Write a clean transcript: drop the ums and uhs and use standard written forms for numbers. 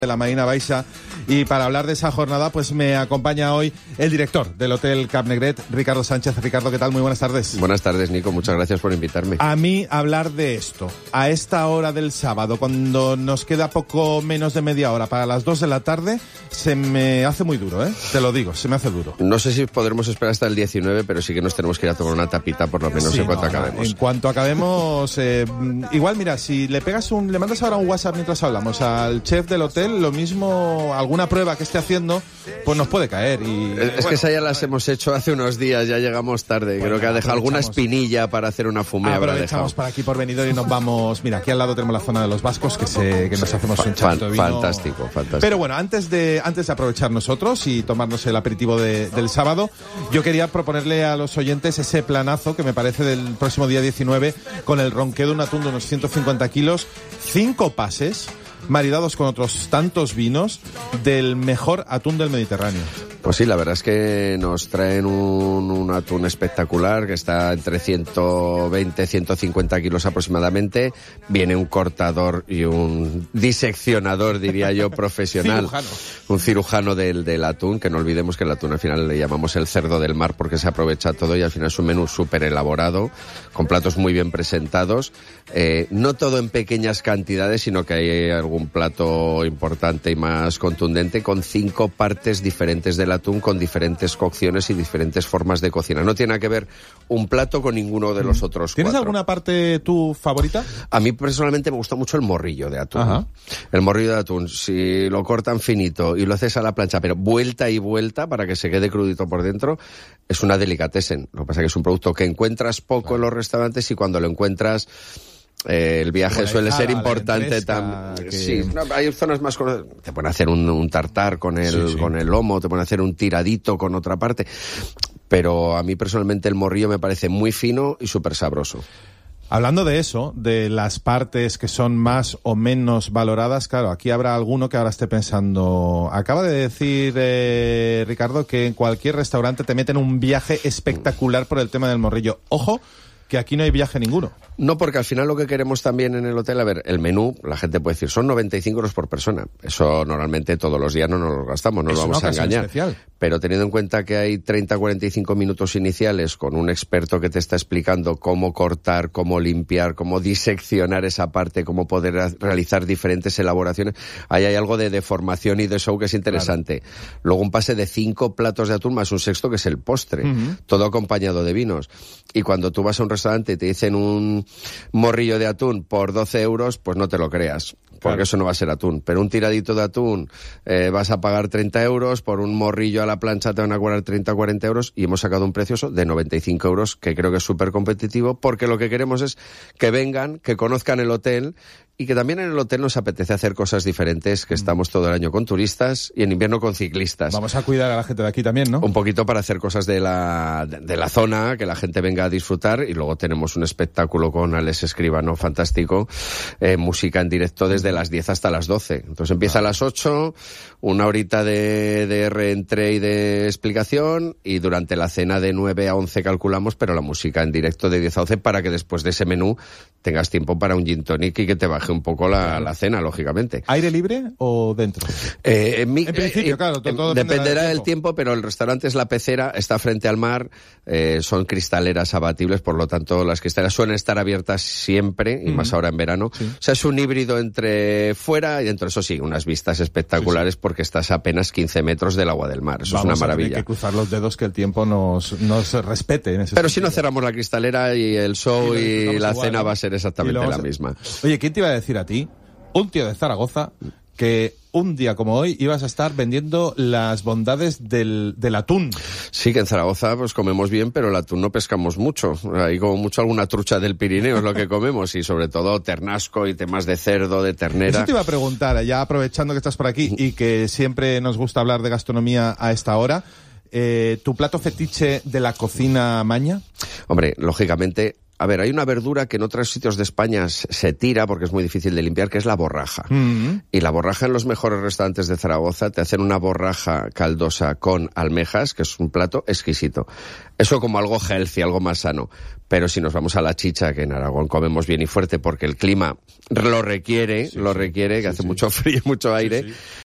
de la Marina Baixa, y para hablar de esa jornada pues me acompaña hoy el director del Hotel Cap Negret, Ricardo Sánchez. Ricardo, ¿qué tal? Muy buenas tardes. Buenas tardes, Nico, muchas gracias por invitarme. A mí hablar de esto a esta hora del sábado, cuando nos queda poco menos de media hora para las 2 de la tarde, se me hace muy duro, te lo digo, se me hace duro. No sé si podremos esperar hasta el 19, pero sí que nos tenemos que ir a tomar una tapita por lo menos en cuanto acabemos. En cuanto acabemos, igual mira, si le mandas ahora un WhatsApp mientras hablamos al chef del hotel, lo mismo, alguna prueba que esté haciendo, pues nos puede caer. Es que esas ya las hemos hecho hace unos días, ya llegamos tarde. Bueno, creo que ha dejado alguna espinilla para hacer una fumea. Aprovechamos para aquí por Benidorm y nos vamos. Mira, aquí al lado tenemos la zona de los vascos, que nos hacemos un chapito de vino. Fantástico. Pero bueno, antes de aprovechar nosotros y tomarnos el aperitivo del sábado, yo quería proponerle a los oyentes ese planazo que me parece del próximo día 19, con el ronqué de un atún de unos 150 kilos, 5 pases, maridados con otros tantos vinos, del mejor atún del Mediterráneo. Pues sí, la verdad es que nos traen un atún espectacular que está entre 120, 150 kilos aproximadamente. Viene un cortador y un diseccionador, diría yo, profesional. Un cirujano del atún, que no olvidemos que el atún al final le llamamos el cerdo del mar porque se aprovecha todo y al final es un menú súper elaborado, con platos muy bien presentados. No todo en pequeñas cantidades, sino que hay algún plato importante y más contundente, con 5 partes diferentes del atún, con diferentes cocciones y diferentes formas de cocina. No tiene que ver un plato con ninguno de los otros 4. ¿Tienes alguna parte tu favorita? A mí personalmente me gusta mucho el morrillo de atún. Ajá. El morrillo de atún, si lo cortan finito y lo haces a la plancha, pero vuelta y vuelta para que se quede crudito por dentro, es una delicatessen. Lo que pasa es que es un producto que encuentras poco en los restaurantes y cuando lo encuentras... el viaje suele ser importante también. Sí, no, hay zonas más te pueden hacer un tartar con el lomo, te pueden hacer un tiradito con otra parte, pero a mí personalmente el morrillo me parece muy fino y súper sabroso. Hablando de eso, de las partes que son más o menos valoradas, claro, aquí habrá alguno que ahora esté pensando, acaba de decir Ricardo que en cualquier restaurante te meten un viaje espectacular por el tema del morrillo. Ojo, que aquí no hay viaje ninguno. No, porque al final lo que queremos también en el hotel, a ver, el menú, la gente puede decir, son 95 euros por persona. Eso normalmente todos los días no nos lo gastamos, no lo vamos a engañar. Especial. Pero teniendo en cuenta que hay 30-45 minutos iniciales con un experto que te está explicando cómo cortar, cómo limpiar, cómo diseccionar esa parte, cómo poder realizar diferentes elaboraciones, ahí hay algo de formación y de show que es interesante. Claro. Luego un pase de 5 platos de atún más un sexto que es el postre, todo acompañado de vinos. Y cuando tú vas a un restaurante y te dicen un morrillo de atún por 12 euros, pues no te lo creas, porque eso no va a ser atún. Pero un tiradito de atún vas a pagar 30 euros, por un morrillo a la plancha te van a cobrar 30 o 40 euros y hemos sacado un precioso de 95 euros, que creo que es súper competitivo, porque lo que queremos es que vengan, que conozcan el hotel y que también en el hotel nos apetece hacer cosas diferentes, que estamos todo el año con turistas y en invierno con ciclistas. Vamos a cuidar a la gente de aquí también, ¿no? Un poquito para hacer cosas de la zona, que la gente venga a disfrutar, y luego tenemos un espectáculo con Alex Escribano fantástico, música en directo desde las 10 hasta las 12. Entonces empieza a las 8, una horita de reentré y de explicación, y durante la cena de 9 a 11 calculamos, pero la música en directo de 10 a 11 para que después de ese menú tengas tiempo para un gin tonic y que te baje un poco la cena, lógicamente. ¿Aire libre o dentro? En principio, claro, todo dependerá del tiempo, pero el restaurante es La Pecera, está frente al mar, son cristaleras abatibles, por lo tanto las cristaleras suelen estar abiertas siempre, y más ahora en verano. Sí. O sea, es un híbrido entre fuera y dentro. Eso sí, unas vistas espectaculares, porque estás a apenas 15 metros del agua del mar. Eso es una maravilla. Hay que cruzar los dedos, que el tiempo nos respete en ese Pero sentido. Si no cerramos la cristalera, y el show y la cena, ¿no? Va a ser exactamente la misma. Oye, ¿quién te iba a decir a ti, un tío de Zaragoza, que un día como hoy ibas a estar vendiendo las bondades del atún? Sí, que en Zaragoza pues comemos bien, pero el atún no pescamos mucho. Hay como mucho alguna trucha del Pirineo es lo que comemos, y sobre todo ternasco y temas de cerdo, de ternera. Eso te iba a preguntar, ya aprovechando que estás por aquí y que siempre nos gusta hablar de gastronomía a esta hora. ¿Tu plato fetiche de la cocina maña? Hombre, lógicamente, A ver, hay una verdura que en otros sitios de España se tira porque es muy difícil de limpiar, que es la borraja. Y la borraja en los mejores restaurantes de Zaragoza te hacen una borraja caldosa con almejas, que es un plato exquisito. Eso como algo healthy, algo más sano. Pero si nos vamos a la chicha, que en Aragón comemos bien y fuerte porque el clima lo requiere, que hace mucho frío y mucho aire,